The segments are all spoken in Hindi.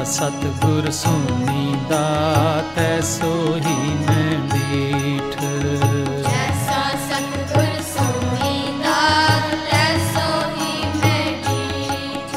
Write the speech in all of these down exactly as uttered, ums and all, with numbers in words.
सतगुर सोनी दातै सोही मैं डीठ। जैसा सतगुर सोनी दातै सोही मैं डीठ।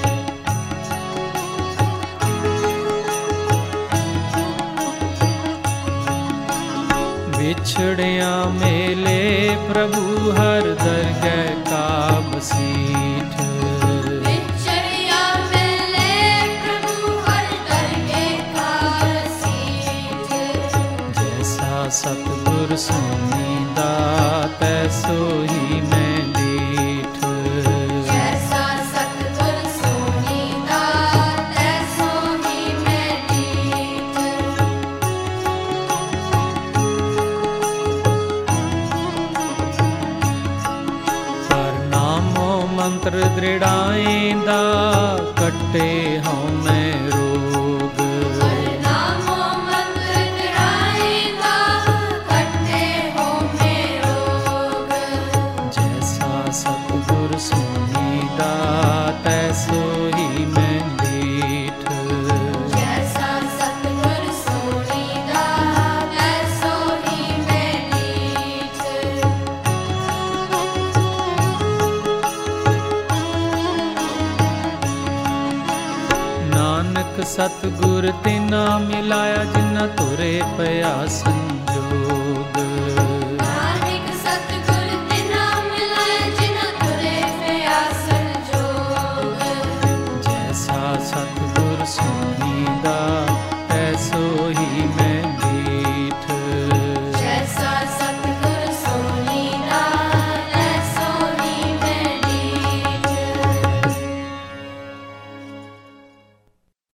बिछड़िया मेले प्रभु हर दरगह का बसीठ। बिछड़िया मेले प्रभु हर दरगह का बसीठ। जैसा सतगुर सोनी दातै सोही मैं डीठ। जैसा सतगुर सोनी दातै सोही मैं डीठ। नामो मंत्र दृढ़ाएंदा कटे हूँ मैं रोग। नामो मंत्र दृढ़ाएंदा कटे हो मैं रोग। जैसा सतगुर सोनी दातै सोही मैं डीठ। जैसा सतगुर सोनी दातै सोही मैं डीठ। नानक सतगुर तिना मिलाया जिन्ना तुरे पया संग।